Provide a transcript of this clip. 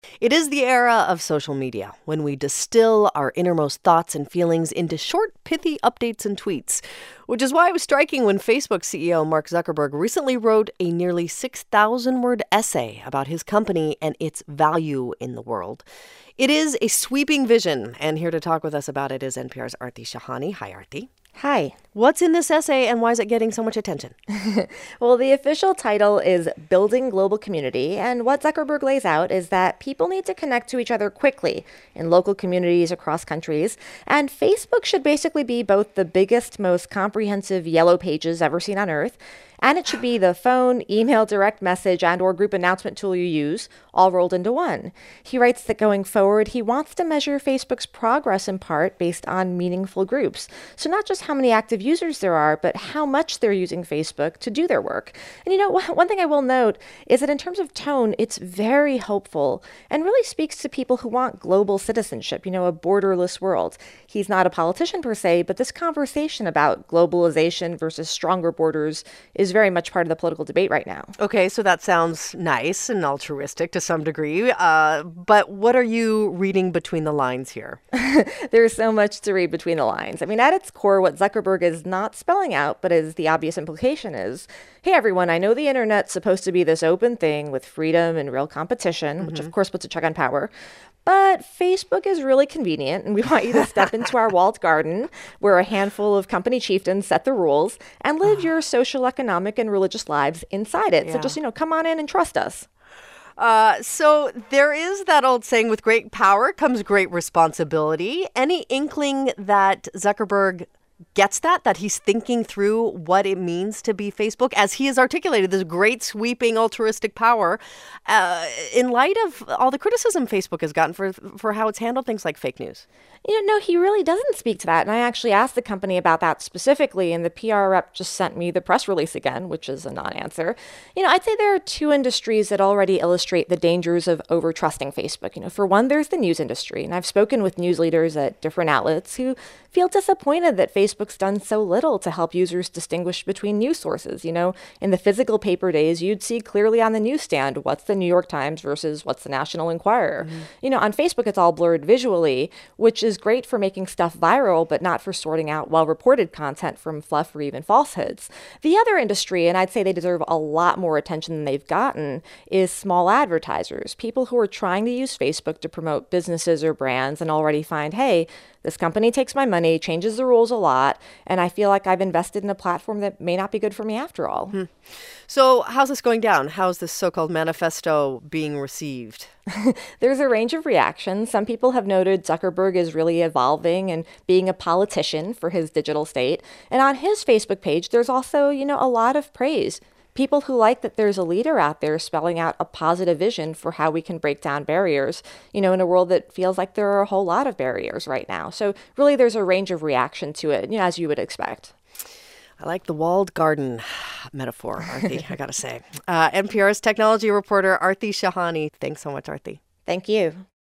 It is the era of social media, when we distill our innermost thoughts and feelings into short, pithy updates and tweets. Which is why it was striking when Facebook CEO Mark Zuckerberg recently wrote a nearly 6,000-word essay about his company and its value in the world. It is a sweeping vision, and here to talk with us about it is NPR's Aarti Shahani. Hi, Aarti. Hi. What's in this essay and why is it getting so much attention? Well, the official title is Building Global Community, and what Zuckerberg lays out is that people need to connect to each other quickly in local communities across countries, and Facebook should basically be both the biggest, most comprehensive yellow pages ever seen on Earth, and it should be the phone, email, direct message, and or group announcement tool you use, all rolled into one. He writes that going forward, he wants to measure Facebook's progress in part based on meaningful groups. So not just how many active users there are, but how much they're using Facebook to do their work. And one thing I will note is that in terms of tone, it's very hopeful and really speaks to people who want global citizenship, a borderless world. He's not a politician per se, but this conversation about globalization versus stronger borders is very much part of the political debate right now. Okay, so that sounds nice and altruistic to some degree, but what are you reading between the lines here? There's so much to read between the lines. I mean, at its core, what Zuckerberg is not spelling out, but as the obvious implication is, hey, everyone, I know the internet's supposed to be this open thing with freedom and real competition, which of course puts a check on power. But Facebook is really convenient, and we want you to step into our walled garden where a handful of company chieftains set the rules and live your social, economic, and religious lives inside it. Yeah. So just, come on in and trust us. So there is that old saying, with great power comes great responsibility. Any inkling that Zuckerberg gets that he's thinking through what it means to be Facebook, as he has articulated this great sweeping altruistic power, in light of all the criticism Facebook has gotten for how it's handled things like fake news? No, he really doesn't speak to that. And I actually asked the company about that specifically, and the PR rep just sent me the press release again, which is a non-answer. I'd say there are two industries that already illustrate the dangers of over-trusting Facebook. For one, there's the news industry. And I've spoken with news leaders at different outlets who feel disappointed that Facebook's done so little to help users distinguish between news sources. In the physical paper days, you'd see clearly on the newsstand what's the New York Times versus what's the National Enquirer. On Facebook, it's all blurred visually, which is great for making stuff viral, but not for sorting out well-reported content from fluff or even falsehoods. The other industry, and I'd say they deserve a lot more attention than they've gotten, is small advertisers, people who are trying to use Facebook to promote businesses or brands and already find, hey, this company takes my money, changes the rules a lot, and I feel like I've invested in a platform that may not be good for me after all. So how's this going down? How's this so-called manifesto being received? There's a range of reactions. Some people have noted Zuckerberg is really evolving and being a politician for his digital state. And on his Facebook page, there's also, a lot of praise. People who like that there's a leader out there spelling out a positive vision for how we can break down barriers, in a world that feels like there are a whole lot of barriers right now. So really, there's a range of reaction to it, as you would expect. I like the walled garden metaphor, Aarti, I gotta say. NPR's technology reporter, Aarti Shahani. Thanks so much, Aarti. Thank you.